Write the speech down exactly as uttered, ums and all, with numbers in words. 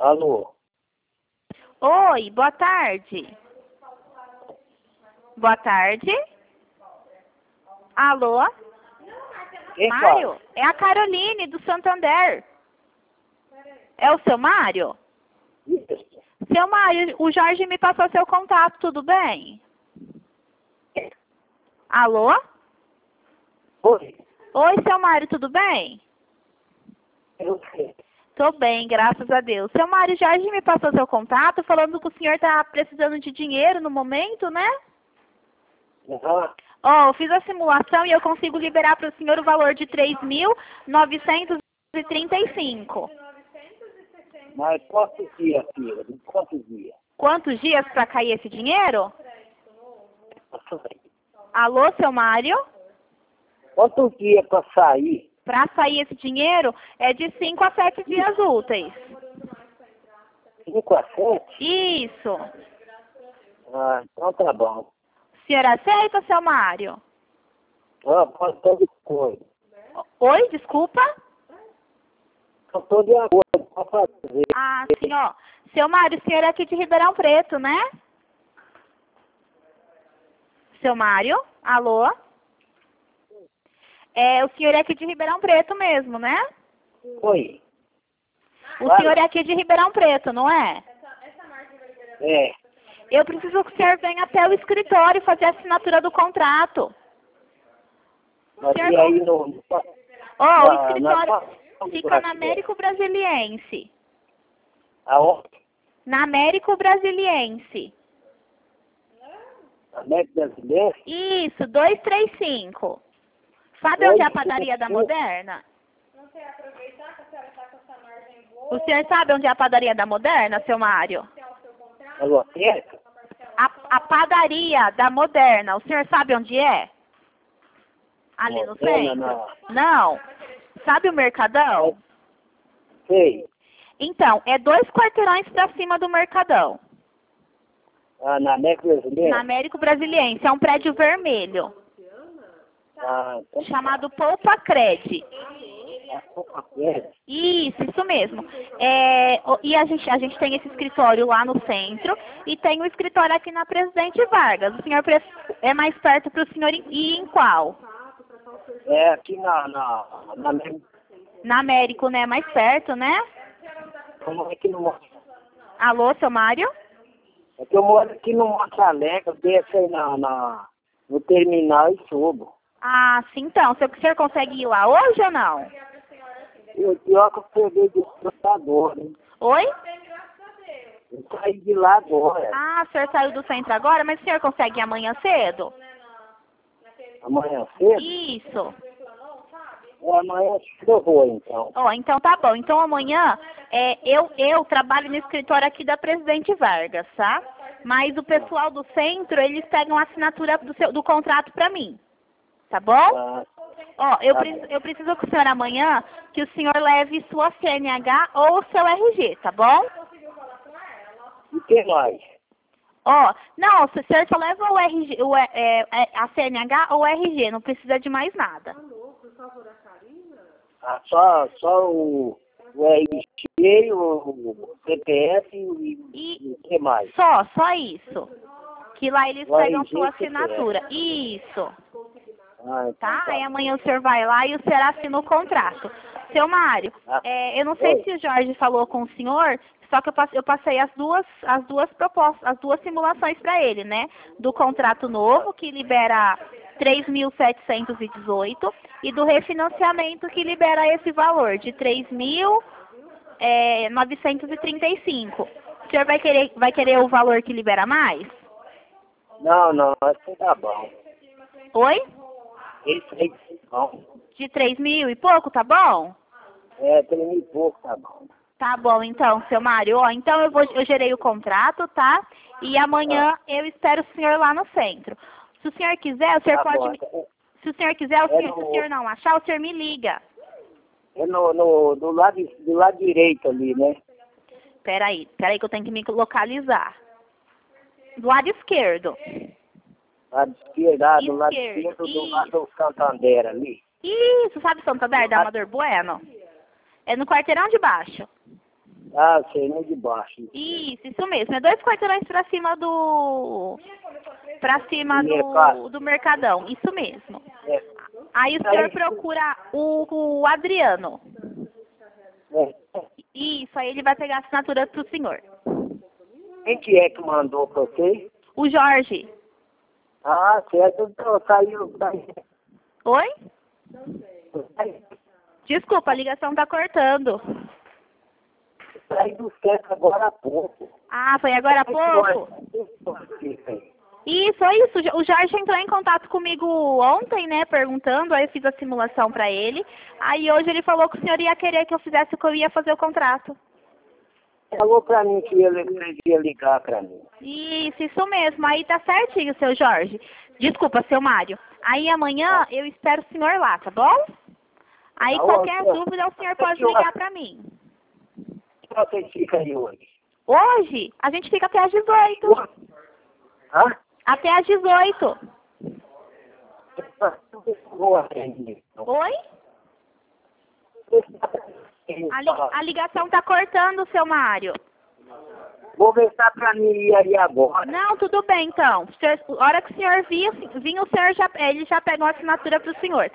Alô? Oi, boa tarde. Boa tarde. Alô? Quem Mário? fala? É a Caroline, do Santander. É o seu Mário? Isso. Seu Mário, o Jorge me passou seu contato, tudo bem? Alô? Oi. Oi, seu Mário, tudo bem? Eu sei. Tô bem, graças a Deus. Seu Mário, Jorge me passou seu contato, falando que o senhor tá precisando de dinheiro no momento, né? Aham. Ó, eu fiz a simulação e eu consigo liberar para o senhor o valor de três mil novecentos e trinta e cinco. Mas quantos dias, filha? De quantos dias? Quantos dias para cair esse dinheiro? Alô, seu Mário? Quantos dias para sair? Para sair esse dinheiro é de cinco a sete dias úteis. Cinco a sete? Isso. Ah, então tá bom. O senhor aceita, seu Mário? Ah, pode estar de acordo. Oi, desculpa? Eu tô de acordo para fazer. Ah, sim, ó. Seu Mário, o senhor é aqui de Ribeirão Preto, né? Seu Mário? Alô? É, o senhor é aqui de Ribeirão Preto mesmo, né? Oi. O Fala. senhor é aqui de Ribeirão Preto, não é? É. Eu preciso que o senhor venha até o escritório fazer a assinatura do contrato. Mas Senhor, e aí no... no- Ó, o na- escritório na- fica na Américo Brasiliense. Aonde? Na Américo Brasiliense. América Brasileira? Isso, duzentos e trinta e cinco. Sabe onde é a padaria da Moderna? O senhor sabe onde é a padaria da Moderna, seu Mário? A lotérica? A, a padaria da Moderna, o senhor sabe onde é? Ali no Moderna, centro? não. Não. Sabe o Mercadão? Sei. Então, é dois quarteirões pra cima do Mercadão. Ah, na América Brasileira? Na Américo Brasiliense. É um prédio vermelho. Ah, então... Chamado Poupa Cred. É. Isso, isso mesmo. É, o- e a gente, a gente tem esse escritório lá no centro e tem o escritório aqui na Presidente Vargas. O senhor pre- é mais perto para o senhor ir ir em qual? É aqui na, na, na América. Na Américo, né? Mais perto, né? Eu moro aqui no Monte. Alô, seu Mário? É que eu moro aqui no Monte Alegre, eu desço aí na, na, no terminal e subo. Ah, sim, então. O senhor consegue ir lá hoje ou não? E o pior é que eu peguei de agora, hein? Oi? Eu saí de lá agora. Ah, o senhor saiu do centro agora, mas o senhor consegue ir amanhã cedo? Amanhã cedo? Isso. Ou amanhã cedo eu vou, então. Ó, então tá bom. Então amanhã é, eu, eu trabalho no escritório aqui da Presidente Vargas, tá? Mas o pessoal do centro, eles pegam a assinatura do, seu, do contrato pra mim. Tá bom? Ah, Ó, eu, tá pre- bom. eu preciso que o senhor amanhã, que o senhor leve sua C N H ou o seu R G, tá bom? E que mais? Ó, não, o senhor só leva o R G, o, é, é, a C N H ou o R G, não precisa de mais nada. Ah, só, só o, o R G, o, o C P F e, E- e o que mais? Só, só isso. Que lá eles O pegam R G sua e C P F. assinatura. Isso. Ah, então Tá? tá. Aí amanhã o senhor vai lá e o senhor assina o contrato. Seu Mário, Ah, é, eu não sei oi. se o Jorge falou com o senhor, só que eu passei, eu passei as duas, as duas propostas, as duas simulações para ele, né? Do contrato novo, que libera três mil setecentos e dezoito, e do refinanciamento, que libera esse valor de três mil novecentos e trinta e cinco. O senhor vai querer, vai querer o valor que libera mais? Não, não, assim tá bom. Oi? Esse aí tá bom. De três mil e pouco, tá bom? É, três mil e pouco tá bom. Tá bom, então, seu Mário. Ó, então eu, vou, eu gerei o contrato, tá? E amanhã eu espero o senhor lá no centro. Se o senhor quiser, o senhor Tá pode... bom. me- Se o senhor quiser, o É senhor, se o no, senhor não achar, o senhor me liga. é no, no, do, lado, do lado direito ali, né? Peraí, peraí que eu tenho que me localizar. Do lado esquerdo. Lado esquerdo, ah, do lado Esquerdo, esquerdo, do isso. lado do Santander ali. Isso, sabe Santander, da Amador Bueno? É no quarteirão de baixo. Ah, sei, no de baixo. Isso, isso mesmo. É dois quarteirões pra cima do... Pra cima Do do, mercado. do Mercadão. Isso mesmo. É. Aí o senhor procura o, o Adriano. É. Isso, aí ele vai pegar a assinatura pro senhor. Quem que é que mandou pra você? O Jorge. Ah, certo. Então, saiu, saiu. Oi? Saiu, Desculpa, a ligação tá cortando. saiu do centro agora há pouco. Ah, foi agora há pouco? Isso, é isso. O Jorge entrou em contato comigo ontem, né, perguntando, aí eu fiz a simulação pra ele. Aí hoje ele falou que o senhor ia querer que eu fizesse, que eu ia fazer o contrato. Falou pra mim que ele ia ligar pra mim. Isso, isso mesmo. Aí tá certinho, seu Jorge. Desculpa, seu Mário. Aí amanhã eu espero o senhor lá, tá bom? Aí Tá, qualquer ó, dúvida o senhor que pode hora- ligar pra mim. Que hora você fica aí hoje? Hoje, a gente fica até às dezoito. Hã? Até às dezoito. Vou atender. Oi? A, li a ligação tá cortando, seu Mário. Vou ver se dá pra mim ir aí agora. Não, tudo bem então. A hora que o senhor vir, vir o senhor já, ele já pegou a assinatura pro senhor.